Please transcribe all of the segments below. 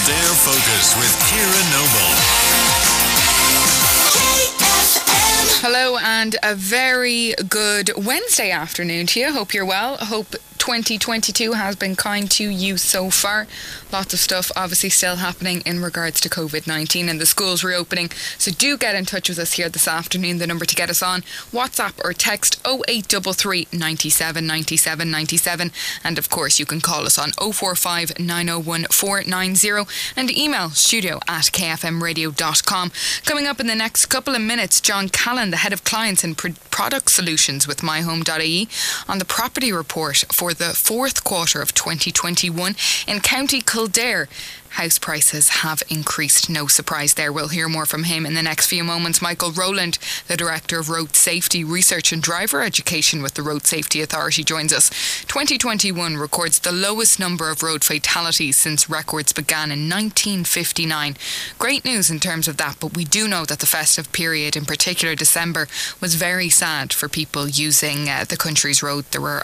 Kildare Focus with Ciara Noble. Hello and a very good Wednesday afternoon to you. Hope you're well. Hope 2022 has been kind to you so far. Lots of stuff obviously still happening in regards to COVID-19 and the schools reopening. So do get in touch with us here this afternoon. The number to get us on, WhatsApp or text 0833 97 97 97. And of course you can call us on 045 901 490 and email studio@kfmradio.com. Coming up in the next couple of minutes, John Callan, the Head of Clients and Product Solutions with myhome.ie, on the property report for the fourth quarter of 2021 in County Kildare. House prices have increased. No surprise there. We'll hear more from him in the next few moments. Michael Rowland, the Director of Road Safety Research and Driver Education with the Road Safety Authority, joins us. 2021 records the lowest number of road fatalities since records began in 1959. Great news in terms of that, but we do know that the festive period, in particular December, was very sad for people using the country's road. There were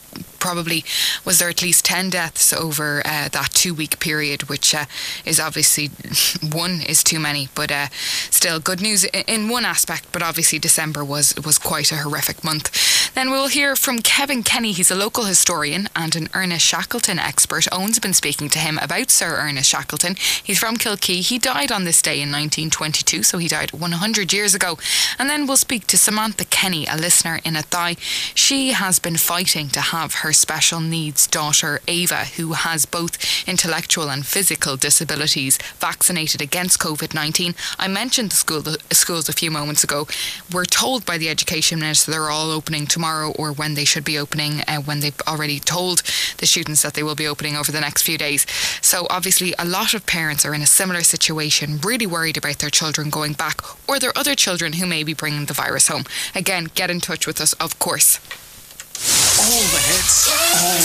was there at least 10 deaths over that 2-week period, which is obviously one is too many, but still good news in one aspect. But obviously December was quite a horrific month. Then we'll hear from Kevin Kenny. He's a local historian and an Ernest Shackleton expert. Owen's been speaking to him about Sir Ernest Shackleton. He's from Kilkee. He died on this day in 1922, so he died 100 years ago. And then we'll speak to Samantha Kenny, a listener in Athy. She has been fighting to have her special needs daughter Ava, who has both intellectual and physical disabilities, vaccinated against COVID-19. I mentioned the schools a few moments ago. We're told by the Education Minister they're all opening tomorrow, or when they should be opening, when they've already told the students that they will be opening over the next few days. So obviously a lot of parents are in a similar situation, really worried about their children going back, or their other children who may be bringing the virus home. Again, get in touch with us, of course. All the hits, all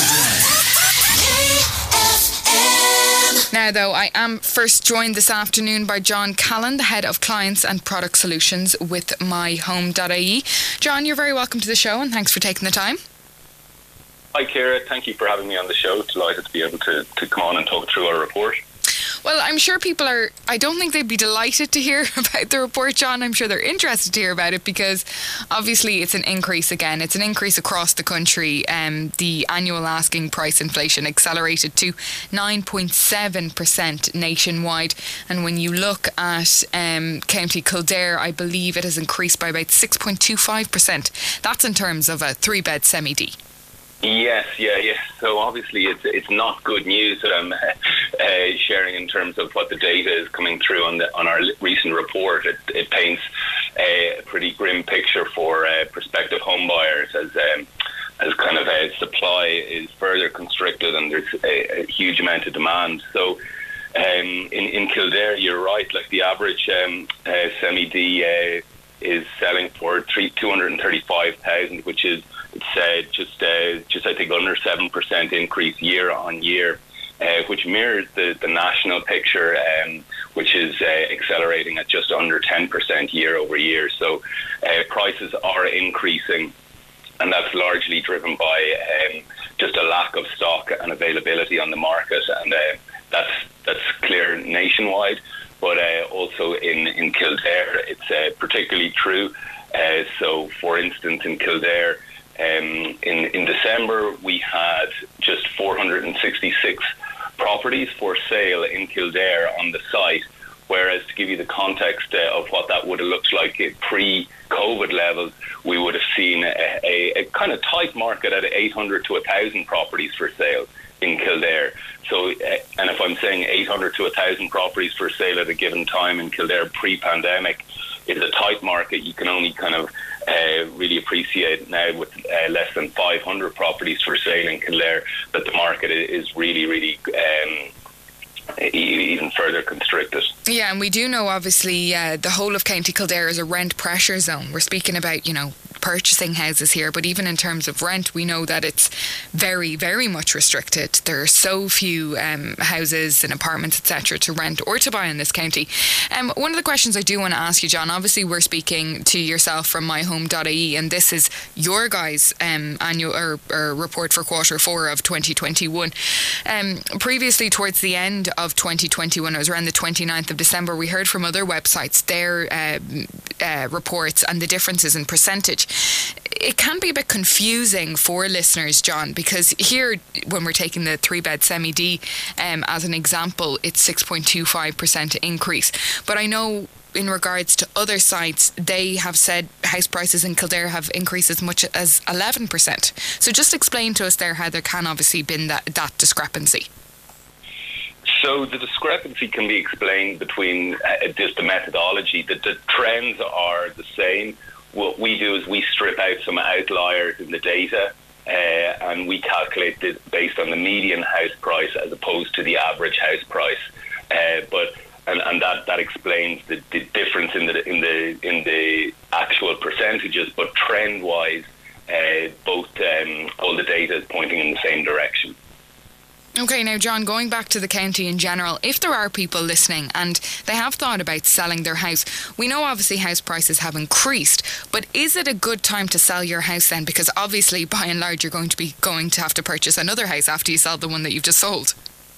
day. Now, though, I am first joined this afternoon by John Callan, the Head of Clients and Product Solutions with myhome.ie. John, you're very welcome to the show and thanks for taking the time. Hi, Ciara. Thank you for having me on the show. Delighted to be able to come on and talk through our report. Well, I'm sure people are, I don't think they'd be delighted to hear about the report, John. I'm sure they're interested to hear about it because obviously it's an increase again. It's an increase across the country. The annual asking price inflation accelerated to 9.7% nationwide. And when you look at County Kildare, I believe it has increased by about 6.25%. That's in terms of a 3-bed semi-D. Yes. So obviously it's not good news that I'm sharing in terms of what the data is coming through on our recent report. It paints a pretty grim picture for prospective home buyers as kind of supply is further constricted and there's a huge amount of demand. So in Kildare, you're right. Like the average semi-D is selling for 235,000, which is just I think under 7% increase year on year, which mirrors the national picture, which is accelerating at just under 10% year over year. So prices are increasing, and that's largely driven by just a lack of stock and availability on the market, and that's clear nationwide, but also in Kildare it's particularly true. So for instance, in Kildare, in December, we had just 466 properties for sale in Kildare on the site, whereas to give you the context of what that would have looked like at pre-COVID levels, we would have seen a kind of tight market at 800 to 1,000 properties for sale in Kildare. So, and if I'm saying 800 to 1,000 properties for sale at a given time in Kildare pre-pandemic is a tight market, you can only kind of really appreciate now with less than 500 properties for sale in Kildare that the market is really even further constricted. Yeah, and we do know obviously the whole of County Kildare is a rent pressure zone. We're speaking about, purchasing houses here, but even in terms of rent, we know that it's very, very much restricted. There are so few houses and apartments, etc., to rent or to buy in this county. One of the questions I do want to ask you, John, obviously we're speaking to yourself from myhome.ie, and this is your guys' annual or report for quarter 4 of 2021. Previously, towards the end of 2021, it was around the 29th of December, we heard from other websites their reports and the differences in percentage. It can be a bit confusing for listeners, John, because here, when we're taking the 3-bed semi-D as an example, it's 6.25% increase. But I know in regards to other sites, they have said house prices in Kildare have increased as much as 11%. So just explain to us there how there can obviously been that discrepancy. So the discrepancy can be explained between just the methodology. The trends are the same. What we do is we strip out some outliers in the data and we calculate it based on the median house price as opposed to the average house price. And that explains the difference in the actual percentages. But trend wise, both all the data is pointing in the same direction. Okay, now John, going back to the county in general, if there are people listening and they have thought about selling their house, we know obviously house prices have increased, but is it a good time to sell your house then? Because obviously, by and large, you're going to have to purchase another house after you sell the one that you've just sold.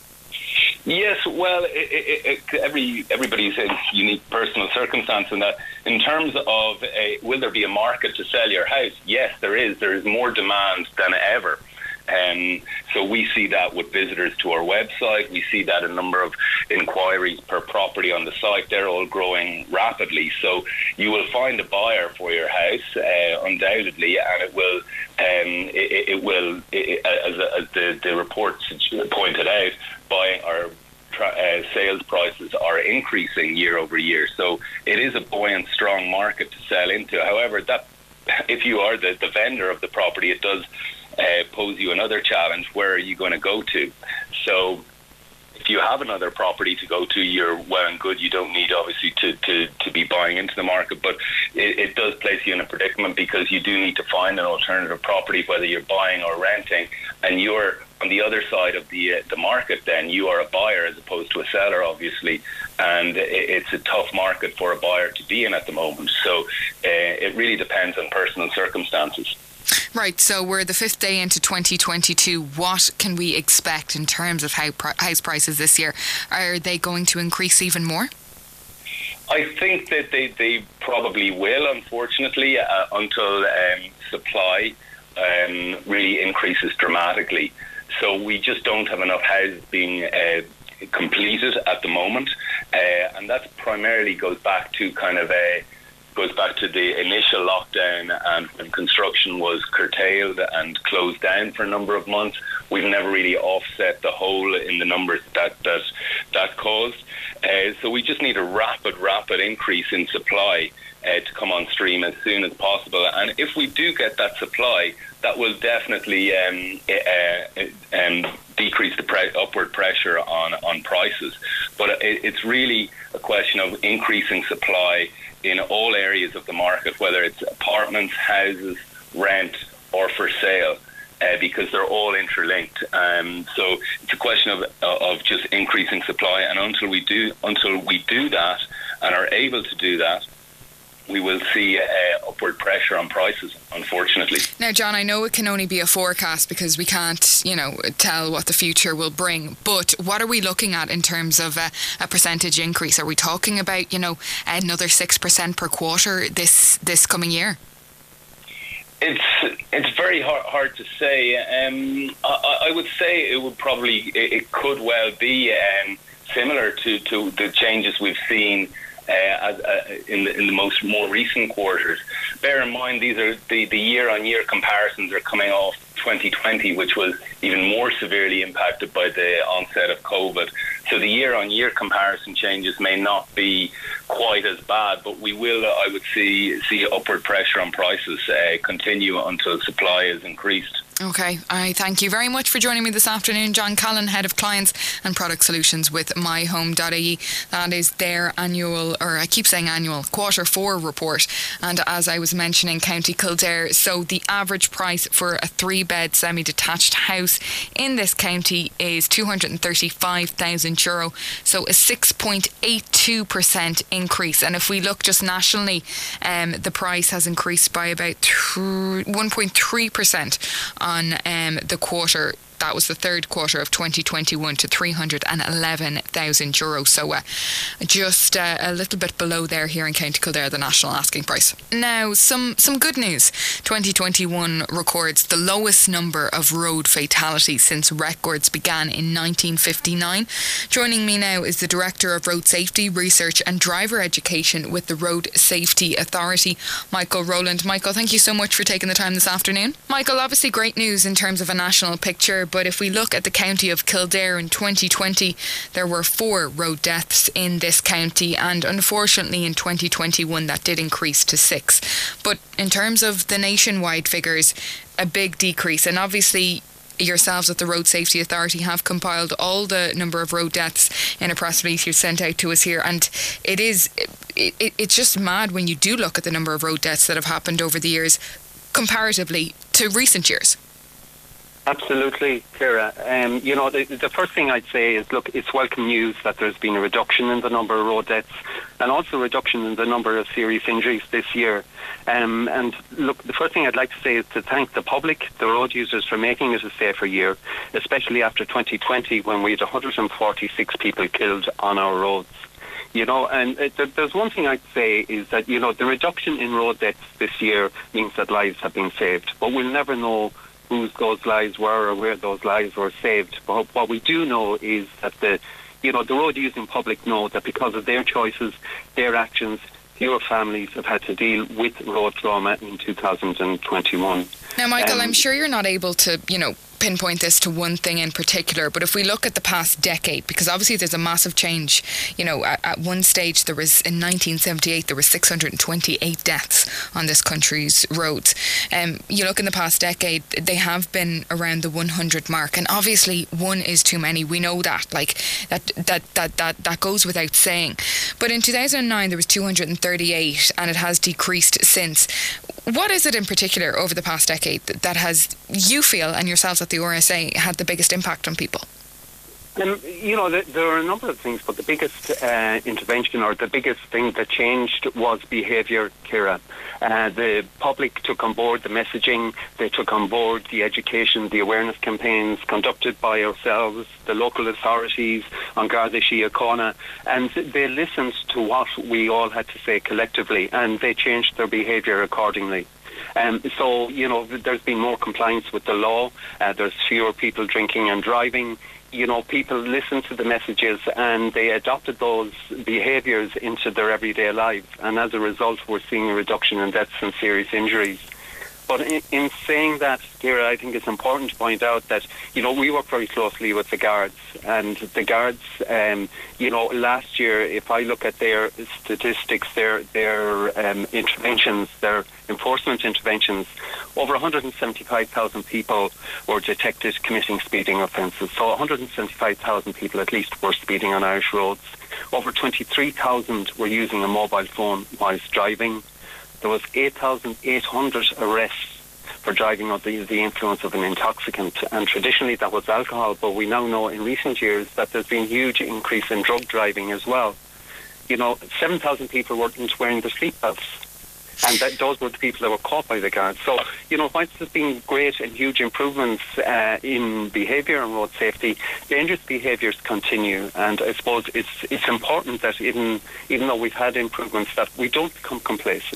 Yes, well, everybody's a unique personal circumstance in that. In terms of will there be a market to sell your house? Yes, there is. There is more demand than ever. So we see that with visitors to our website. We see that a number of inquiries per property on the site. They're all growing rapidly. So you will find a buyer for your house, undoubtedly, and as the reports pointed out, buying our sales prices are increasing year over year. So it is a buoyant, strong market to sell into. However, that if you are the vendor of the property, it does pose you another challenge. Where are you going to go to? So if you have another property to go to, you're well and good. You don't need obviously to be buying into the market, but it does place you in a predicament because you do need to find an alternative property, whether you're buying or renting, and you're on the other side of the market. Then you are a buyer as opposed to a seller, obviously, and it's a tough market for a buyer to be in at the moment. So it really depends on personal circumstances. Right, so we're the 5th day into 2022. What can we expect in terms of house prices this year? Are they going to increase even more? I think that they probably will, unfortunately, until supply really increases dramatically. So we just don't have enough houses being completed at the moment, and that primarily goes back to the initial lockdown, and when construction was curtailed and closed down for a number of months. We've never really offset the hole in the numbers that caused. So we just need a rapid increase in supply to come on stream as soon as possible. And if we do get that supply, that will definitely decrease the upward pressure on prices. But it's really a question of increasing supply in all areas of the market, whether it's apartments, houses, rent, or for sale, because they're all interlinked. So it's a question of just increasing supply, and until we do that and are able to do that, we will see upward pressure on prices, unfortunately. Now, John, I know it can only be a forecast because we can't, tell what the future will bring. But what are we looking at in terms of a percentage increase? Are we talking about, another 6% per quarter this coming year? It's very hard to say. I would say it could well be similar to the changes we've seen in the more recent quarters. Bear in mind, these are the year-on-year comparisons are coming off 2020, which was even more severely impacted by the onset of COVID. So the year-on-year comparison changes may not be quite as bad, but we will, I would see upward pressure on prices continue until supply is increased. Okay, I thank you very much for joining me this afternoon. John Callan, Head of Clients and Product Solutions with myhome.ie. That is their annual, or I keep saying annual, Q4 report. And as I was mentioning, County Kildare, so the average price for a 3-bed semi-detached house in this county is €235,000, so a 6.82% increase. And if we look just nationally, the price has increased by about 1.3% on the quarter. That was the third quarter of 2021 to €311,000. So just a little bit below there here in County Kildare, the national asking price. Now, some good news. 2021 records the lowest number of road fatalities since records began in 1959. Joining me now is the Director of Road Safety, Research and Driver Education with the Road Safety Authority, Michael Rowland. Michael, thank you so much for taking the time this afternoon. Michael, obviously great news in terms of a national picture, but if we look at the county of Kildare in 2020, there were 4 road deaths in this county, and unfortunately in 2021 that did increase to 6. But in terms of the nationwide figures, a big decrease. And obviously yourselves at the Road Safety Authority have compiled all the number of road deaths in a press release you sent out to us here, and it's just mad when you do look at the number of road deaths that have happened over the years comparatively to recent years. Absolutely, Ciara. The first thing I'd say is, look, it's welcome news that there's been a reduction in the number of road deaths and also a reduction in the number of serious injuries this year. And look, the first thing I'd like to say is to thank the public, the road users, for making it a safer year, especially after 2020 when we had 146 people killed on our roads. And there's one thing I'd say is that, the reduction in road deaths this year means that lives have been saved, but we'll never know whose those lives were or where those lives were saved. But what we do know is that the road using public know that because of their choices, their actions, fewer families have had to deal with road trauma in 2021. Now, Michael, I'm sure you're not able to, pinpoint this to one thing in particular, but if we look at the past decade, because obviously there's a massive change, at one stage in 1978 there were 628 deaths on this country's roads. You look in the past decade, they have been around the 100 mark, and obviously one is too many. We know that, that goes without saying. But in 2009 there was 238, and it has decreased since. What is it in particular over the past decade that has, you feel, and yourselves at the RSA, had the biggest impact on people? There are a number of things, but the biggest intervention or the biggest thing that changed was behaviour, Ciara. The public took on board the messaging, they took on board the education, the awareness campaigns conducted by ourselves, the local authorities, on Garda Síochána, and they listened to what we all had to say collectively, and they changed their behaviour accordingly. So, there's been more compliance with the law, there's fewer people drinking and driving. People listened to the messages and they adopted those behaviours into their everyday life. And as a result, we're seeing a reduction in deaths and serious injuries. But in saying that, Ciara, I think it's important to point out that, we work very closely with the Guards. And the Guards, last year, if I look at their statistics, their interventions, their enforcement interventions, over 175,000 people were detected committing speeding offences. So 175,000 people at least were speeding on Irish roads. Over 23,000 were using a mobile phone whilst driving. There was 8,800 arrests for driving under the influence of an intoxicant, and traditionally that was alcohol, but we now know in recent years that there's been a huge increase in drug driving as well. 7,000 people weren't wearing their seatbelts, and those were the people that were caught by the Guards. So, whilst there's been great and huge improvements in behaviour and road safety, dangerous behaviours continue, and I suppose it's important that even though we've had improvements, that we don't become complacent.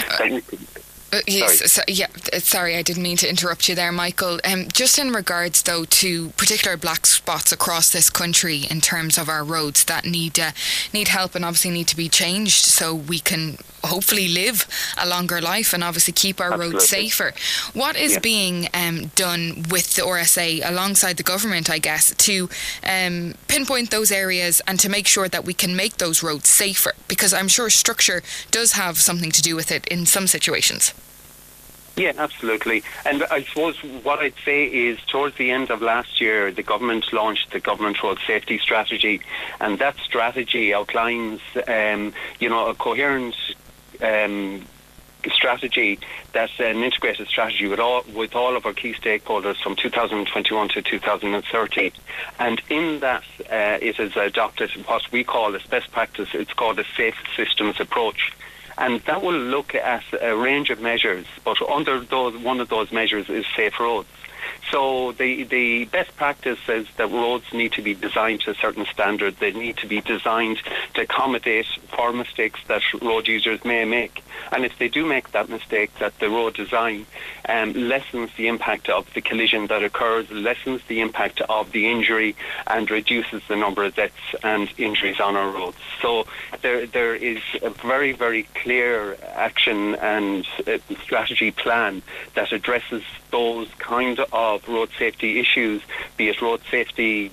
Sorry, I didn't mean to interrupt you there, Michael. Just in regards, though, to particular black spots across this country in terms of our roads that need help and obviously need to be changed so we can hopefully live a longer life and obviously keep our roads safer. What is being done with the RSA alongside the government, I guess, to pinpoint those areas and to make sure that we can make those roads safer? Because I'm sure structure does have something to do with it in some situations. Yeah, absolutely. And I suppose what I'd say is towards the end of last year, the government launched the Government Road Safety Strategy, and that strategy outlines, a coherent strategy, that's an integrated strategy with all of our key stakeholders from 2021 to 2030. And in that, it has adopted what we call as best practice. It's called a safe systems approach. And that will look at a range of measures, but under one of those measures is safe roads. So the best practice says that roads need to be designed to a certain standard. They need to be designed to accommodate for mistakes that road users may make. And if they do make that mistake, that the road design lessens the impact of the collision that occurs, lessens the impact of the injury, and reduces the number of deaths and injuries on our roads. So there is a very, very clear action and strategy plan that addresses those kind of road safety issues, be it road safety,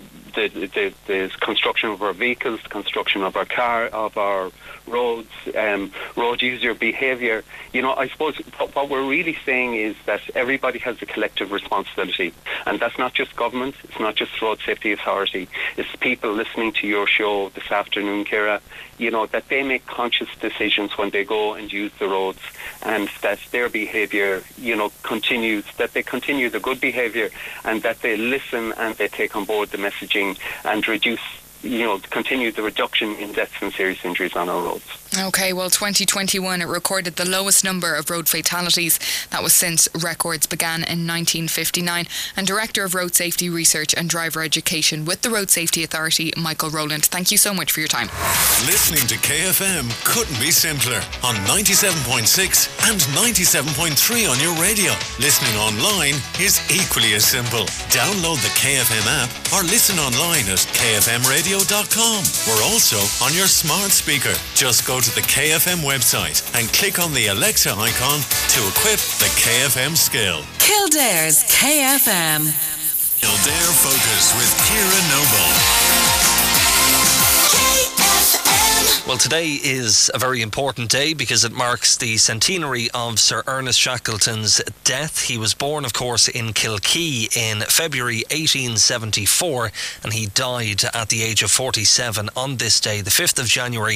the construction of our vehicles, the construction of our roads, road user behaviour. I suppose what we're really saying is that everybody has a collective responsibility, and that's not just government, it's not just Road Safety Authority, it's people listening to your show this afternoon, Ciara, that they make conscious decisions when they go and use the roads, and that their behaviour, continues, that they continue the good behaviour, and that they listen and they take on board the messaging and reduce, continue the reduction in deaths and serious injuries on our roads. Okay, well, 2021, it recorded the lowest number of road fatalities. That was since records began in 1959. And Director of Road Safety Research and Driver Education with the Road Safety Authority, Michael Rowland. Thank you so much for your time. Listening to KFM couldn't be simpler on 97.6 and 97.3 on your radio. Listening online is equally as simple. Download the KFM app or listen online at kfmradio.com. We're also on your smart speaker. Just go to the KFM website and click on the Alexa icon to equip the KFM skill. Kildare's KFM. Kildare Focus with Ciara Noble. Well, today is a very important day because it marks the centenary of Sir Ernest Shackleton's death. He was born, of course, in Kilkee in February 1874, and he died at the age of 47 on this day, the 5th of January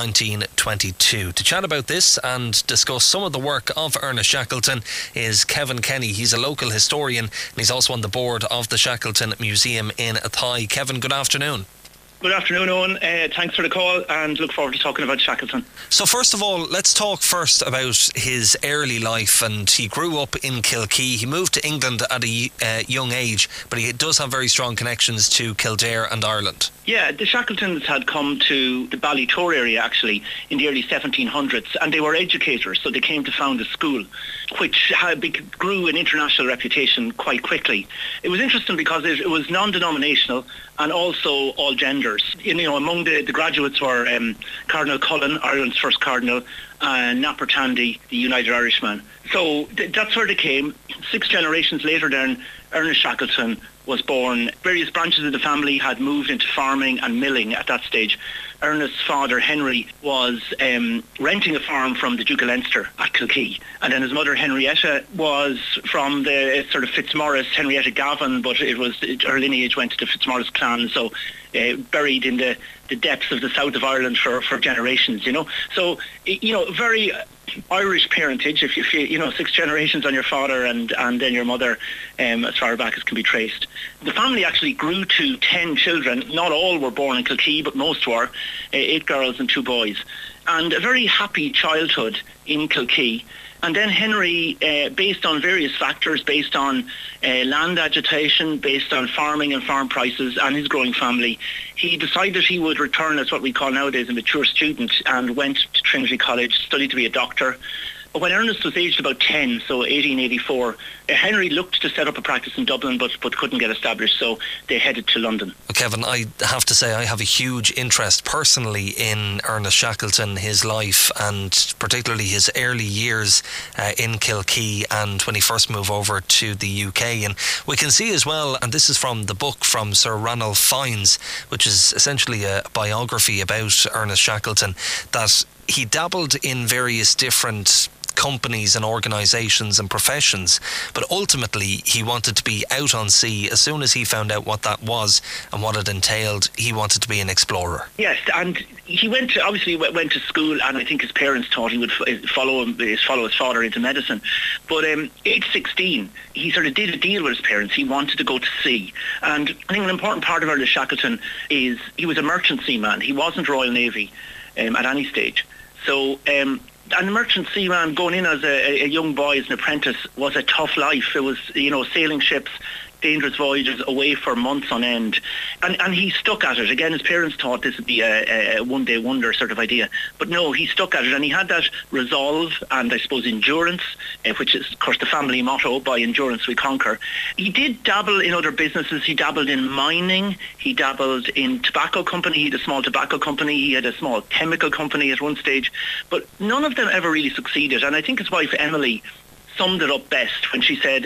1922. To chat about this and discuss some of the work of Ernest Shackleton is Kevin Kenny. He's a local historian and he's also on the board of the Shackleton Museum in Athy. Kevin, good afternoon. Good afternoon, Owen. Thanks for the call and look forward to talking about Shackleton. So first of all, let's talk first about his early life. And he grew up in Kilkee. He moved to England at a young age, but he does have very strong connections to Kildare and Ireland. Yeah, the Shackletons had come to the Ballytour area actually in the early 1700s, and they were educators, so they came to found a school which grew an international reputation quite quickly. It was interesting because it was non-denominational and also all genders. Among the graduates were Cardinal Cullen, Ireland's first cardinal, and Napper Tandy, the United Irishman. So that's where they came. 6 generations later then, Ernest Shackleton was born. Various branches of the family had moved into farming and milling at that stage. Ernest's father, Henry, was renting a farm from the Duke of Leinster at Kilkee. And then his mother, Henrietta, was from the sort of Fitzmaurice, Henrietta Gavin, but her lineage went to the Fitzmaurice clan, so buried in the depths of the south of Ireland for generations, So, very Irish parentage, if you 6 generations on your father and then your mother, as far back as can be traced. The family actually grew to 10 children. Not all were born in Kilkee, but most were, 8 girls and 2 boys. And a very happy childhood in Kilkee. And then Henry, based on various factors, based on land agitation, based on farming and farm prices and his growing family, he decided he would return as what we call nowadays a mature student and went to Trinity College, studied to be a doctor. When Ernest was aged about 10, so 1884, Henry looked to set up a practice in Dublin but couldn't get established, so they headed to London. Kevin, I have to say I have a huge interest personally in Ernest Shackleton, his life, and particularly his early years in Kilkee and when he first moved over to the UK. And we can see as well, and this is from the book from Sir Ranulph Fiennes, which is essentially a biography about Ernest Shackleton, that he dabbled in various different companies and organisations and professions, but ultimately he wanted to be out on sea. As soon as he found out what that was and what it entailed, he wanted to be an explorer. Yes, and he went to school, and I think his parents thought he would follow his father into medicine. But age 16, he sort of did a deal with his parents. He wanted to go to sea. And I think an important part of Ernest Shackleton is he was a merchant seaman. He wasn't Royal Navy at any stage. So and the merchant seaman going in as a young boy, as an apprentice, was a tough life. It was, sailing ships, dangerous voyages away for months on end. And he stuck at it. Again, his parents thought this would be a one-day wonder sort of idea. But no, he stuck at it, and he had that resolve and, I suppose, endurance, which is, of course, the family motto, by endurance we conquer. He did dabble in other businesses. He dabbled in mining. He dabbled in tobacco company. He had a small tobacco company. He had a small chemical company at one stage. But none of them ever really succeeded. And I think his wife, Emily, summed it up best when she said,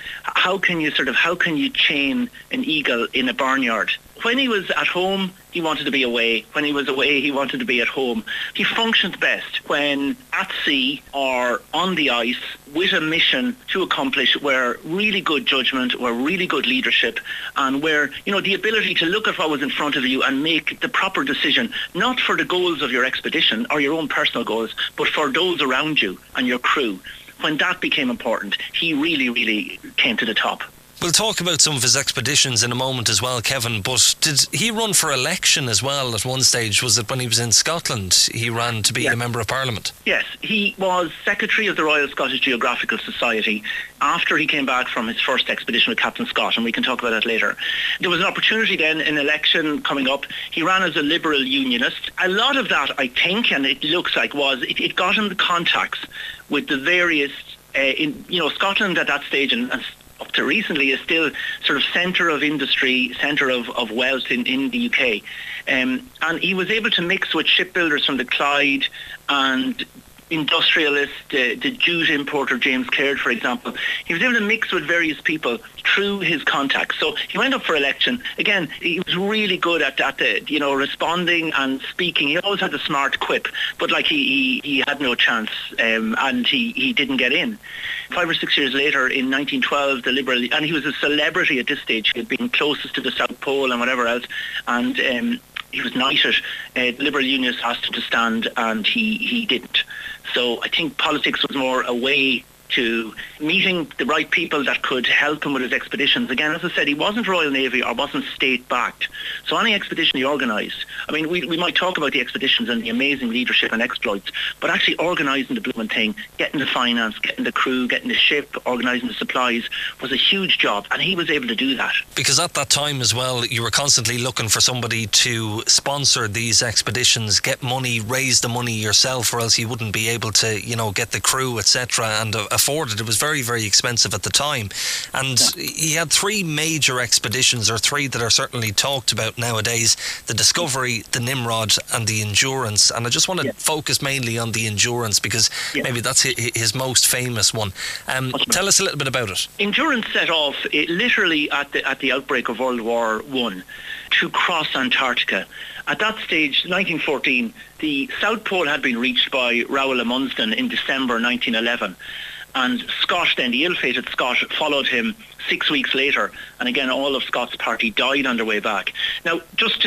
how can you chain an eagle in a barnyard? When he was at home, he wanted to be away. When he was away, he wanted to be at home. He functions best when at sea or on the ice with a mission to accomplish, where really good judgment, where really good leadership, and where, the ability to look at what was in front of you and make the proper decision, not for the goals of your expedition or your own personal goals, but for those around you and your crew. When that became important, he really, really came to the top. We'll talk about some of his expeditions in a moment as well, Kevin, but did he run for election as well at one stage? Was it when he was in Scotland he ran to be a Member of Parliament? Yes, he was Secretary of the Royal Scottish Geographical Society after he came back from his first expedition with Captain Scott, and we can talk about that later. There was an opportunity then, an election coming up. He ran as a Liberal Unionist. A lot of that, I think, and it looks like, it got him the contacts with the various, Scotland at that stage and up to recently is still sort of centre of industry, centre of wealth in the UK. And he was able to mix with shipbuilders from the Clyde and industrialist, the jute importer James Caird, for example. He was able to mix with various people through his contacts. So he went up for election. Again, he was really good at responding and speaking. He always had the smart quip, but he had no chance, and he didn't get in. 5 or 6 years later, in 1912, the Liberal, and he was a celebrity at this stage. He had been closest to the South Pole and whatever else, and he was knighted. The Liberal Unionists asked him to stand, and he didn't. So I think politics was more a way to meeting the right people that could help him with his expeditions. Again, as I said, he wasn't Royal Navy or wasn't state-backed. So any expedition he organised, we might talk about the expeditions and the amazing leadership and exploits, but actually organising the blooming thing, getting the finance, getting the crew, getting the ship, organising the supplies, was a huge job, and he was able to do that. Because at that time as well, you were constantly looking for somebody to sponsor these expeditions, get money, raise the money yourself, or else you wouldn't be able to, get the crew, etc., and afford it. It was very, very expensive at the time. And he had 3 major expeditions, or 3 that are certainly talked about nowadays: the Discovery, the Nimrod, and the Endurance. And I just want to focus mainly on the Endurance, because maybe that's his most famous one. Tell us a little bit about it. Endurance set off literally at the outbreak of World War I to cross Antarctica. At that stage, 1914, the South Pole had been reached by Raoul Amundsen in December 1911. And Scott, then the ill-fated Scott, followed him 6 weeks later. And again, all of Scott's party died on their way back. Now, just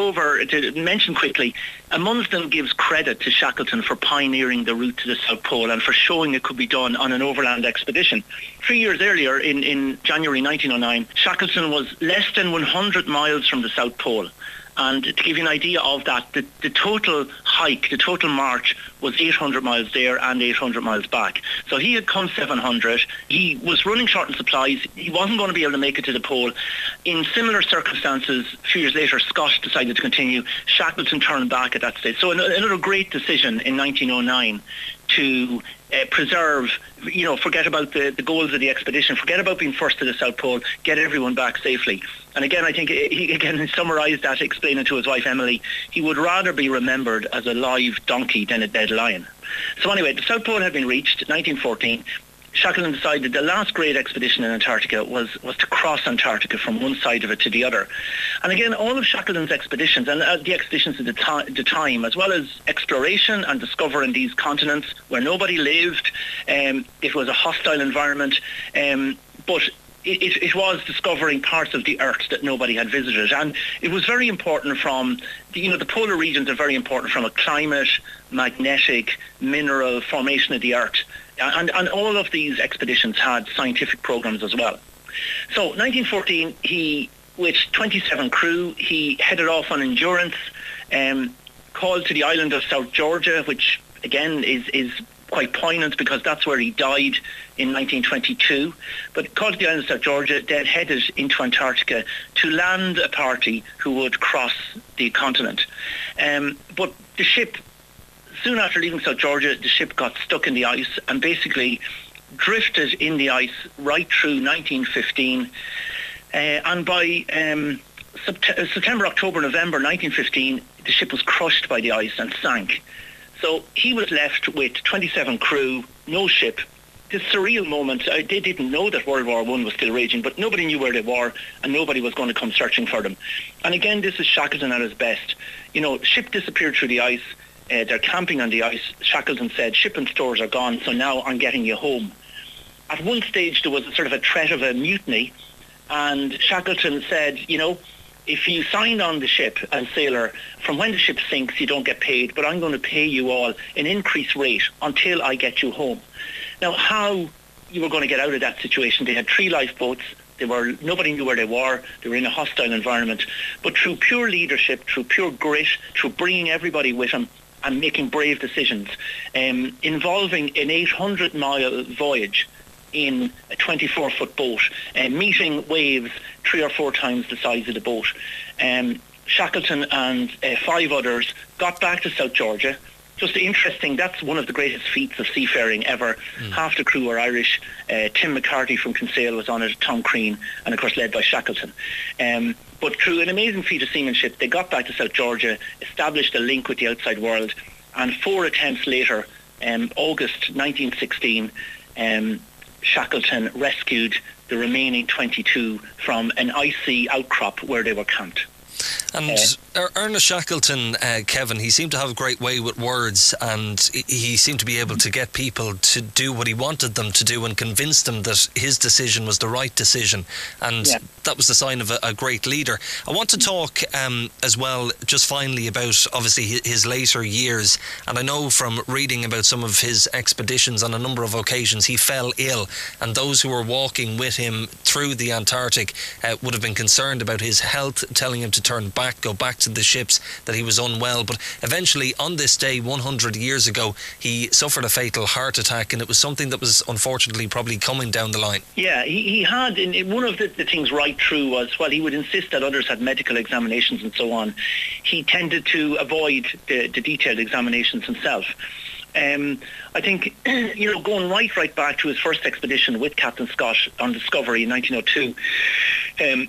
to mention quickly, Amundsen gives credit to Shackleton for pioneering the route to the South Pole and for showing it could be done on an overland expedition. 3 years earlier, in January 1909, Shackleton was less than 100 miles from the South Pole. And to give you an idea of that, the total hike, the total march was 800 miles there and 800 miles back. So he had come 700. He was running short on supplies. He wasn't going to be able to make it to the pole. In similar circumstances, a few years later, Scott decided to continue. Shackleton turned back at that stage. So another great decision in 1909 to preserve, forget about the goals of the expedition, forget about being first to the South Pole, get everyone back safely. And again, I think he summarised that, explaining to his wife Emily, he would rather be remembered as a live donkey than a dead lion. So anyway, the South Pole had been reached, 1914. Shackleton decided the last great expedition in Antarctica was to cross Antarctica from one side of it to the other. And again, all of Shackleton's expeditions, and the expeditions at the time, as well as exploration and discovering these continents where nobody lived, it was a hostile environment, but it was discovering parts of the Earth that nobody had visited. And it was very important from, the polar regions are very important from a climate, magnetic, mineral formation of the Earth. And all of these expeditions had scientific programs as well. So 1914, he, with 27 crew, he headed off on Endurance, called to the island of South Georgia, which again is quite poignant because that's where he died in 1922. But called to the island of South Georgia, then headed into Antarctica to land a party who would cross the continent. But the ship, soon after leaving South Georgia, the ship got stuck in the ice and basically drifted in the ice right through 1915. And by September, October, November 1915, the ship was crushed by the ice and sank. So he was left with 27 crew, no ship. This surreal moment, they didn't know that World War I was still raging, but nobody knew where they were and nobody was going to come searching for them. And again, this is Shackleton at his best. Ship disappeared through the ice. They're camping on the ice. Shackleton said, ship and stores are gone, so now I'm getting you home. At one stage, there was a sort of a threat of a mutiny, and Shackleton said, if you sign on the ship as sailor, from when the ship sinks, you don't get paid, but I'm going to pay you all an increased rate until I get you home. Now, how you were going to get out of that situation, they had 3 lifeboats. Nobody knew where they were. They were in a hostile environment. But through pure leadership, through pure grit, through bringing everybody with them and making brave decisions, involving an 800-mile voyage in a 24-foot boat, meeting waves 3 or 4 times the size of the boat. Shackleton and 5 others got back to South Georgia. Just interesting, that's one of the greatest feats of seafaring ever. Half the crew were Irish. Tim McCarthy from Kinsale was on it, Tom Crean, and of course led by Shackleton. But through an amazing feat of seamanship, they got back to South Georgia, established a link with the outside world, and 4 attempts later, August 1916, Shackleton rescued the remaining 22 from an icy outcrop where they were camped. And Ernest Shackleton, Kevin, he seemed to have a great way with words, and he seemed to be able to get people to do what he wanted them to do and convince them that his decision was the right decision, and that was the sign of a great leader. I want to talk as well, just finally, about obviously his later years, and I know from reading about some of his expeditions on a number of occasions he fell ill, and those who were walking with him through the Antarctic would have been concerned about his health, telling him to go back to the ships, that he was unwell. But eventually, on this day 100 years ago, he suffered a fatal heart attack, and it was something that was unfortunately probably coming down the line. Yeah, he had, one of the things right through was, while he would insist that others had medical examinations and so on, he tended to avoid the detailed examinations himself. I think, going right back to his first expedition with Captain Scott on Discovery in 1902,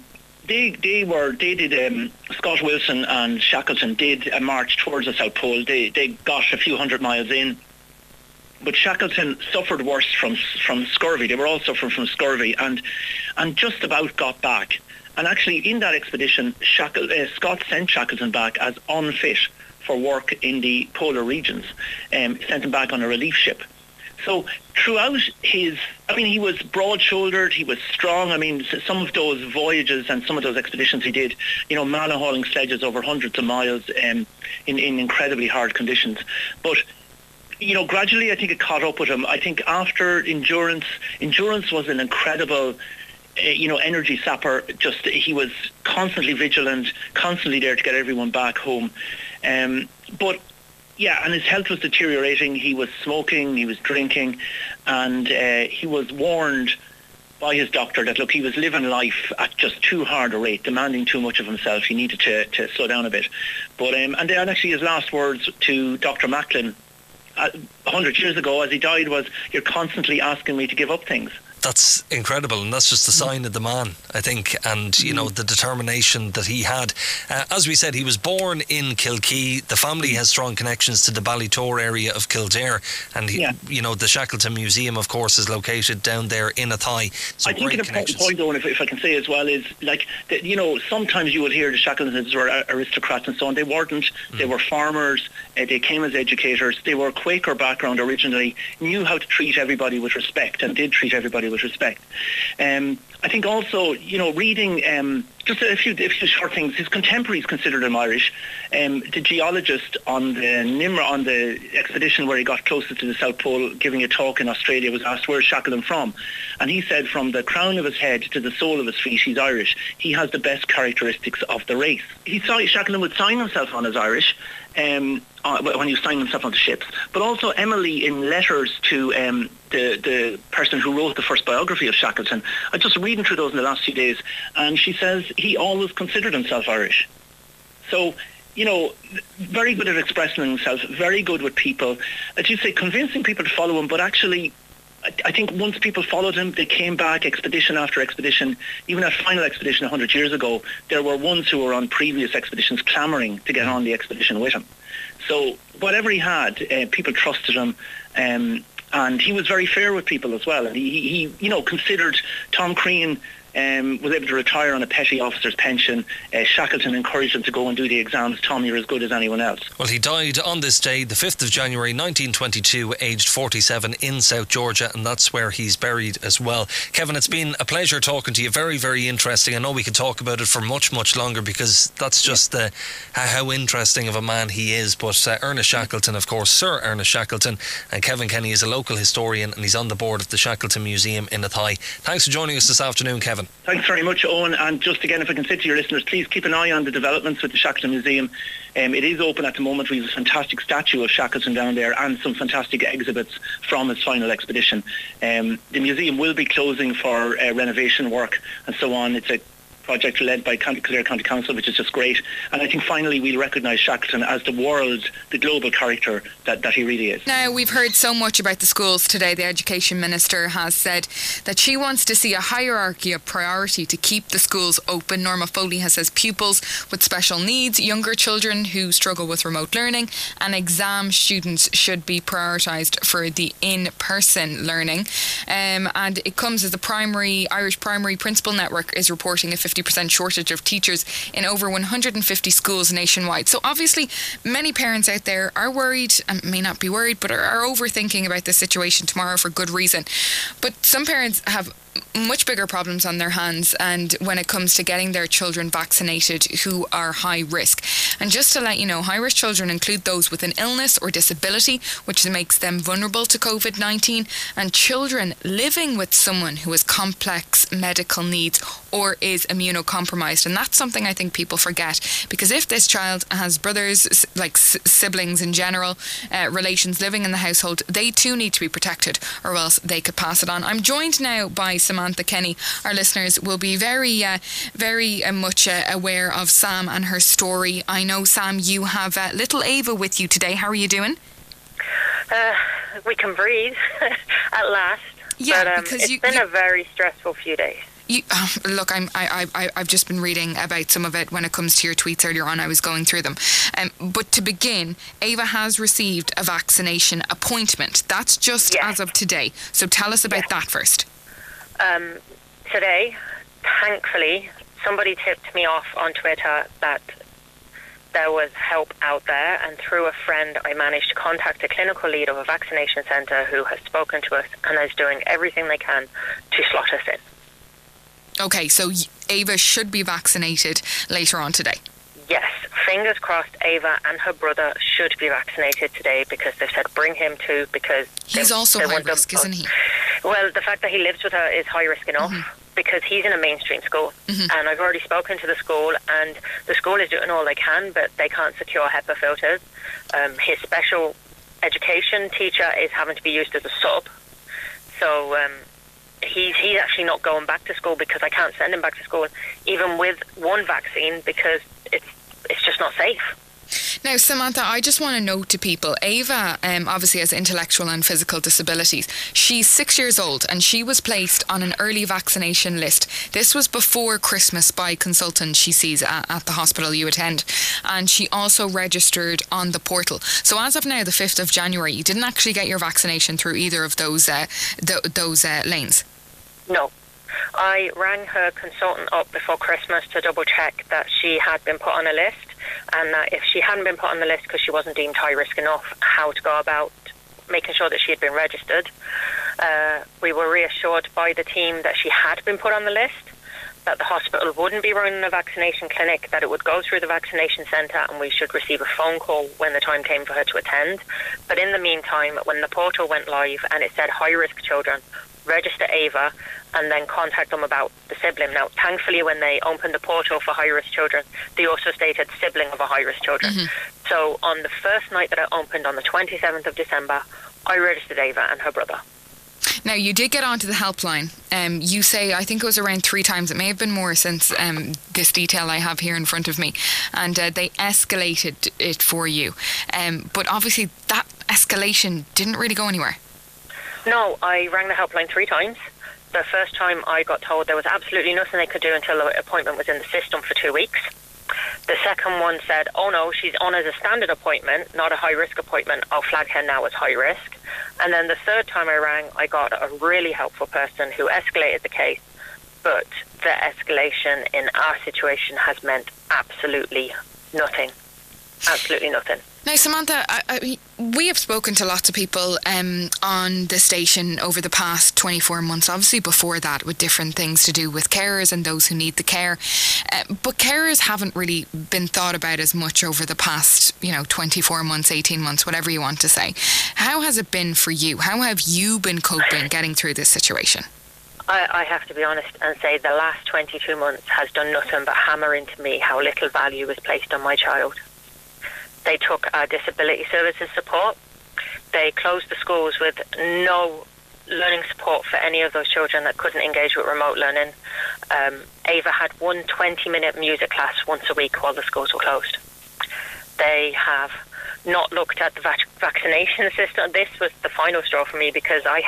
Scott Wilson and Shackleton did a march towards the South Pole. They got a few hundred miles in, but Shackleton suffered worse from scurvy. They were all suffering from scurvy and just about got back. And actually, in that expedition, Scott sent Shackleton back as unfit for work in the polar regions, sent him back on a relief ship. So throughout he was broad-shouldered, he was strong. Some of those voyages and some of those expeditions he did, man hauling sledges over hundreds of miles in incredibly hard conditions. But, gradually I think it caught up with him. I think after Endurance was an incredible, energy sapper. Just, he was constantly vigilant, constantly there to get everyone back home. But yeah, and his health was deteriorating. He was smoking, he was drinking, and he was warned by his doctor that, look, he was living life at just too hard a rate, demanding too much of himself. He needed to slow down a bit. But and then actually his last words to Dr. Macklin 100 years ago as he died was, "You're constantly asking me to give up things." that's incredible, and that's just a sign of the man, I think, and you know, the determination that he had. As we said, he was born in Kilkee. The family has strong connections to the Ballytor area of Kildare, and you know, the Shackleton Museum, of course, is located down there in Athy. So I think an important point, Owen, if I can say as well, is like, you know, sometimes you will hear the Shackletons were aristocrats and so on. They weren't. They were farmers. They came as educators. They were Quaker background originally, knew how to treat everybody with respect, and did treat everybody with respect. I think also, you know, reading just a few short things. His contemporaries considered him Irish. The geologist on the expedition where he got closest to the South Pole, giving a talk in Australia, was asked, "Where's Shackleton from?" And he said, "From the crown of his head to the sole of his feet, he's Irish. He has the best characteristics of the race." Shackleton would sign himself on as Irish when he was signing himself on the ships. But also Emily, in letters to the person who wrote the first biography of Shackleton, I just reading through those in the last few days, and she says he always considered himself Irish. So, you know, very good at expressing himself, very good with people. As you say, convincing people to follow him, but actually, I think once people followed him, they came back expedition after expedition. Even that final expedition 100 years ago, there were ones who were on previous expeditions clamouring to get on the expedition with him. So whatever he had, people trusted him, and he was very fair with people as well. And he you know, considered Tom Crean was able to retire on a petty officer's pension. Shackleton encouraged him to go and do the exams. Tom, you're as good as anyone else. Well, he died on this day, the 5th of January 1922, aged 47, in South Georgia, and that's where he's buried as well. Kevin, it's been a pleasure talking to you. Very, very interesting. I know we could talk about it for much, much longer, because that's just how interesting of a man he is. But Ernest Shackleton, of course, Sir Ernest Shackleton, and Kevin Kenny is a local historian, and he's on the board of the Shackleton Museum in Athy. Thanks for joining us this afternoon, Kevin. Thanks very much, Owen. And just again, if I can say to your listeners, please keep an eye on the developments with the Shackleton Museum. It is open at the moment. We have a fantastic statue of Shackleton down there and some fantastic exhibits from his final expedition. The museum will be closing for renovation work and so on. It's a project led by Kildare County Council, which is just great. And I think finally we'll recognise Shackleton as the global character that he really is. Now, we've heard so much about the schools today. The Education Minister has said that she wants to see a hierarchy of priority to keep the schools open. Norma Foley has said pupils with special needs, younger children who struggle with remote learning, and exam students should be prioritised for the in-person learning. And it comes as the Irish Primary Principal Network is reporting a 50% shortage of teachers in over 150 schools nationwide. So obviously many parents out there are worried, and may not be worried, but are overthinking about this situation tomorrow for good reason. But some parents have much bigger problems on their hands, and when it comes to getting their children vaccinated who are high risk. And just to let you know, high risk children include those with an illness or disability which makes them vulnerable to COVID-19, and children living with someone who has complex medical needs or is immunocompromised. And that's something I think people forget, because if this child has brothers, like siblings in general, relations living in the household, they too need to be protected, or else they could pass it on. I'm joined now by Samantha Kenny. Our listeners will be very much aware of Sam and her story. I know, Sam, you have little Ava with you today. How are you doing? We can breathe at last. Yeah, but, because it's been a very stressful few days. Look, I've just been reading about some of it when it comes to your tweets earlier on. I was going through them. But to begin, Ava has received a vaccination appointment. That's just as of today. So tell us about that first. Today, thankfully, somebody tipped me off on Twitter that there was help out there, and through a friend I managed to contact the clinical lead of a vaccination centre who has spoken to us and is doing everything they can to slot us in. Okay, so Ava should be vaccinated later on today. Yes, fingers crossed Ava and her brother should be vaccinated today, because they've said bring him too, because he's also high risk, isn't he? Well, the fact that he lives with her is high risk enough, because he's in a mainstream school, and I've already spoken to the school, and the school is doing all they can, but they can't secure HEPA filters. His special education teacher is having to be used as a sub, so he's actually not going back to school, because I can't send him back to school even with one vaccine, because it's just not safe. Now, Samantha, I just want to note to people, Ava obviously has intellectual and physical disabilities. She's 6 years old and she was placed on an early vaccination list. This was before Christmas by consultants she sees at the hospital you attend. And she also registered on the portal. So as of now, the 5th of January, you didn't actually get your vaccination through either of those lanes? No. I rang her consultant up before Christmas to double check that she had been put on a list, and that if she hadn't been put on the list because she wasn't deemed high risk enough, how to go about making sure that she had been registered. We were reassured by the team that she had been put on the list, that the hospital wouldn't be running a vaccination clinic, that it would go through the vaccination centre and we should receive a phone call when the time came for her to attend. But in the meantime, when the portal went live and it said high risk children, register Ava and then contact them about the sibling. Now, thankfully, when they opened the portal for high-risk children, they also stated sibling of a high-risk children. So on the first night that I opened, on the 27th of December, I registered Ava and her brother. Now, you did get onto the helpline. You say, I think it was around 3 times. It may have been more since this detail I have here in front of me. And they escalated it for you. But obviously, that escalation didn't really go anywhere. No, I rang the helpline 3 times. The first time I got told there was absolutely nothing they could do until the appointment was in the system for 2 weeks. The second one said, oh no, she's on as a standard appointment, not a high-risk appointment. I'll flag her now as high-risk. And then the third time I rang, I got a really helpful person who escalated the case. But the escalation in our situation has meant absolutely nothing. Absolutely nothing. Now, Samantha, we have spoken to lots of people on the station over the past 24 months, obviously before that, with different things to do with carers and those who need the care. But carers haven't really been thought about as much over the past, 24 months, 18 months, whatever you want to say. How has it been for you? How have you been coping, getting through this situation? I have to be honest and say the last 22 months has done nothing but hammer into me how little value is placed on my child. They took our disability services support. They closed the schools with no learning support for any of those children that couldn't engage with remote learning. Ava had one 20-minute music class once a week while the schools were closed. They have not looked at the vaccination system. This was the final straw for me because I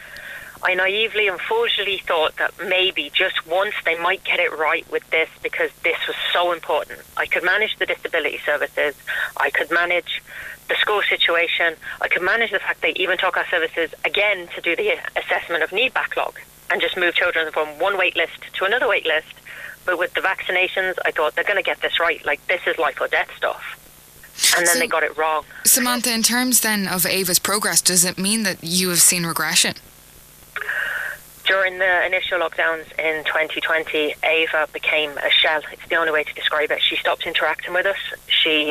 naively and foolishly thought that maybe just once they might get it right with this because this was so important. I could manage the disability services. I could manage the school situation. I could manage the fact they even took our services again to do the assessment of need backlog and just move children from one wait list to another wait list. But with the vaccinations, I thought they're going to get this right. Like, this is life or death stuff. And then they got it wrong. Samantha, in terms then of Ava's progress, does it mean that you have seen regression? During the initial lockdowns in 2020, Ava became a shell. It's the only way to describe it. She stopped interacting with us. She's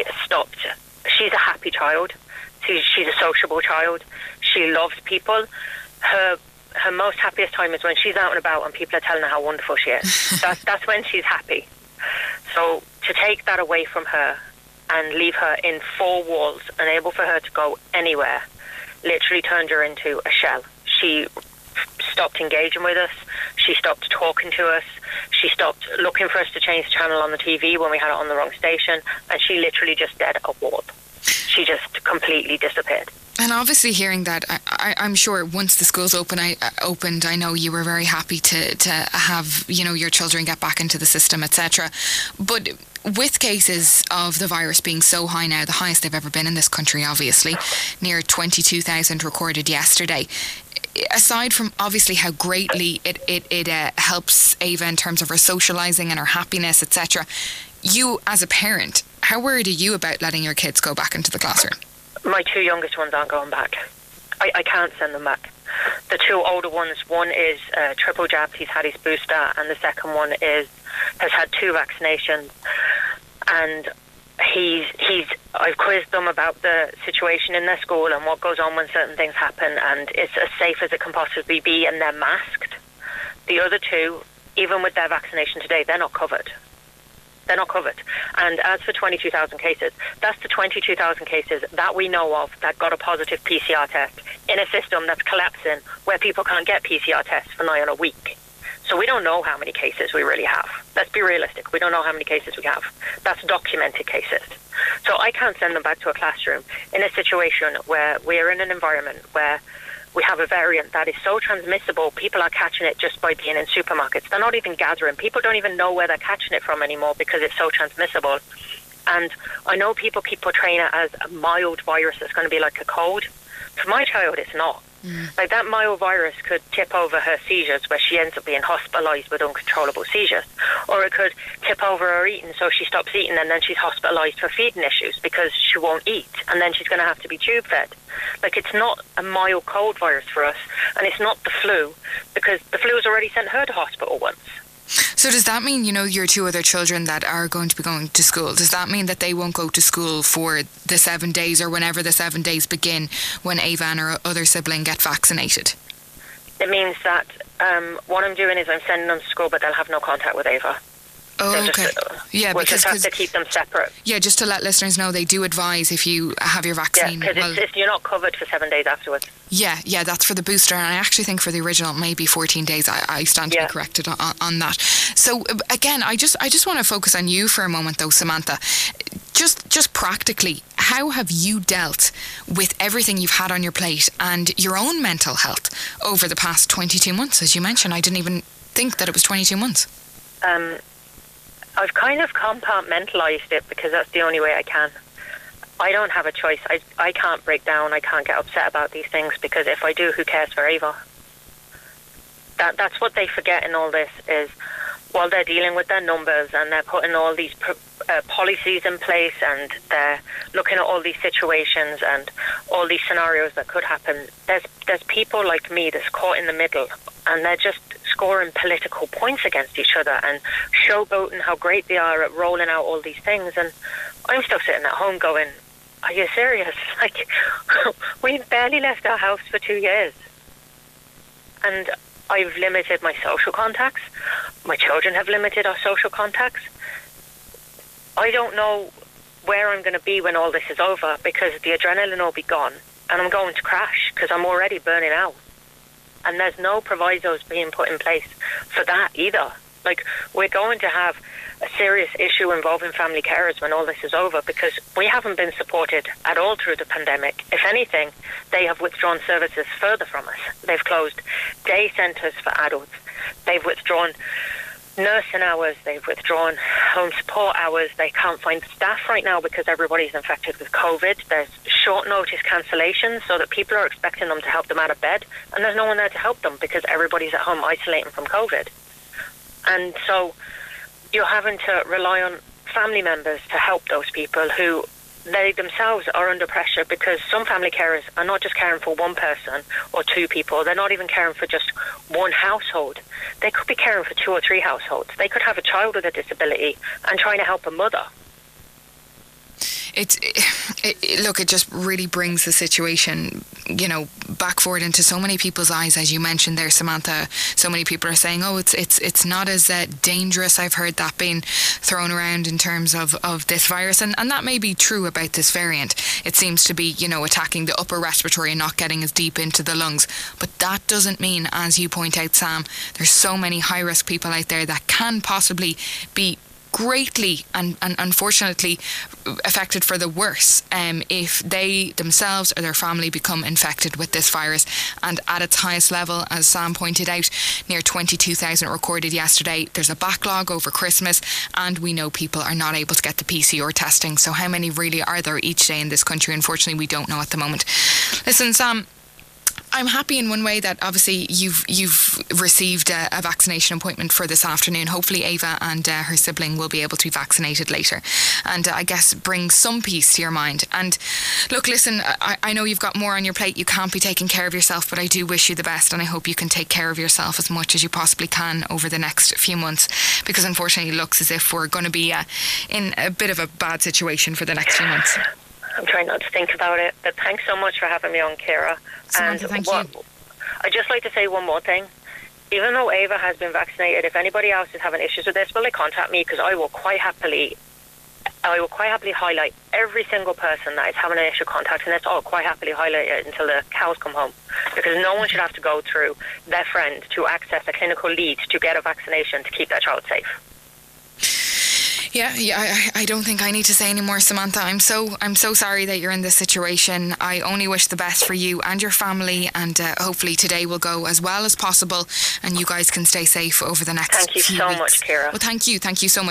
a happy child. She's a sociable child. She loves people. Her most happiest time is when she's out and about and people are telling her how wonderful she is. That's when she's happy. So to take that away from her and leave her in 4 walls, unable for her to go anywhere, literally turned her into a shell. She stopped engaging with us. She stopped talking to us. She stopped looking for us to change the channel on the TV when we had it on the wrong station, and she literally just did a wall. She just completely disappeared. And obviously hearing that, I'm sure once the schools opened, I know you were very happy to have, your children get back into the system, etc. But with cases of the virus being so high now, the highest they've ever been in this country, obviously, near 22,000 recorded yesterday, aside from obviously how greatly it helps Ava in terms of her socialising and her happiness, etc., you as a parent, how worried are you about letting your kids go back into the classroom? My 2 youngest ones aren't going back. I can't send them back. The 2 older ones, one is triple jabbed, he's had his booster, and the second one has had 2 vaccinations. And I've quizzed them about the situation in their school and what goes on when certain things happen, and it's as safe as it can possibly be, and they're masked. The other 2, even with their vaccination today, they're not covered. They're not covered. And as for 22,000 cases, that's the 22,000 cases that we know of that got a positive PCR test in a system that's collapsing where people can't get PCR tests for nigh on a week. So we don't know how many cases we really have. Let's be realistic. We don't know how many cases we have. That's documented cases. So I can't send them back to a classroom in a situation where we're in an environment where we have a variant that is so transmissible, people are catching it just by being in supermarkets. They're not even gathering. People don't even know where they're catching it from anymore because it's so transmissible. And I know people keep portraying it as a mild virus that's going to be like a cold. For my child, it's not. Like, that mild virus could tip over her seizures where she ends up being hospitalised with uncontrollable seizures. Or it could tip over her eating so she stops eating and then she's hospitalised for feeding issues because she won't eat and then she's going to have to be tube fed. Like, it's not a mild cold virus for us, and it's not the flu because the flu has already sent her to hospital once. So does that mean, your two other children that are going to be going to school, does that mean that they won't go to school for the 7 days or whenever the 7 days begin when Ava and her other sibling get vaccinated? It means that what I'm doing is I'm sending them to school, but they'll have no contact with Ava. Oh, okay. We'll just have to keep them separate. Yeah, just to let listeners know, they do advise if you have your vaccine. Yeah, because you're not covered for 7 days afterwards. Yeah, that's for the booster, and I actually think for the original, maybe 14 days. I stand to be corrected on that. So again, I just want to focus on you for a moment, though, Samantha. Just practically, how have you dealt with everything you've had on your plate and your own mental health over the past 22 months? As you mentioned, I didn't even think that it was 22 months. I've kind of compartmentalised it because that's the only way I can. I don't have a choice. I can't break down. I can't get upset about these things because if I do, who cares for Ava? That's what they forget in all this is while they're dealing with their numbers and they're putting all these policies in place and they're looking at all these situations and all these scenarios that could happen, there's people like me that's caught in the middle and they're just scoring political points against each other and showboating how great they are at rolling out all these things. And I'm still sitting at home going, are you serious? Like, we've barely left our house for 2 years. And I've limited my social contacts. My children have limited our social contacts. I don't know where I'm going to be when all this is over because the adrenaline will be gone and I'm going to crash because I'm already burning out. And there's no provisos being put in place for that either. Like, we're going to have a serious issue involving family carers when all this is over because we haven't been supported at all through the pandemic. If anything, they have withdrawn services further from us. They've closed day centres for adults. They've withdrawn nursing hours. They've withdrawn home support hours. They can't find staff right now because everybody's infected with COVID. There's short notice cancellations so that people are expecting them to help them out of bed and there's no one there to help them because everybody's at home isolating from COVID. And so you're having to rely on family members to help those people who they themselves are under pressure because some family carers are not just caring for one person or two people. They're not even caring for just one household. They could be caring for 2 or 3 households. They could have a child with a disability and trying to help a mother. Look, it just really brings the situation, back forward into so many people's eyes, as you mentioned there, Samantha. So many people are saying, oh, it's not as dangerous. I've heard that being thrown around in terms of this virus, and that may be true about this variant. It seems to be, attacking the upper respiratory and not getting as deep into the lungs. But that doesn't mean, as you point out, Sam, there's so many high-risk people out there that can possibly be greatly and unfortunately affected for the worse if they themselves or their family become infected with this virus. And at its highest level, as Sam pointed out, near 22,000 recorded yesterday. There's a backlog over Christmas and we know people are not able to get the PCR testing. So how many really are there each day in this country? Unfortunately, we don't know at the moment. Listen, Sam, I'm happy in one way that obviously you've received a vaccination appointment for this afternoon. Hopefully Ava and her sibling will be able to be vaccinated later, and I guess bring some peace to your mind. And look, listen, I know you've got more on your plate. You can't be taking care of yourself, but I do wish you the best, and I hope you can take care of yourself as much as you possibly can over the next few months, because unfortunately it looks as if we're going to be in a bit of a bad situation for the next few months. I'm trying not to think about it, but thanks so much for having me on, Ciara. Samantha, thank you. I'd just like to say one more thing. Even though Ava has been vaccinated, if anybody else is having issues with this, will they contact me? Because I will quite happily I will quite happily highlight every single person that is having an issue contacting us. I'll quite happily highlight it until the cows come home, because no one should have to go through their friend to access a clinical lead to get a vaccination to keep their child safe. Yeah, I don't think I need to say any more, Samantha. I'm so sorry that you're in this situation. I only wish the best for you and your family, and hopefully today will go as well as possible and you guys can stay safe over the next few weeks. Thank you so much, Ciara. Well, thank you so much.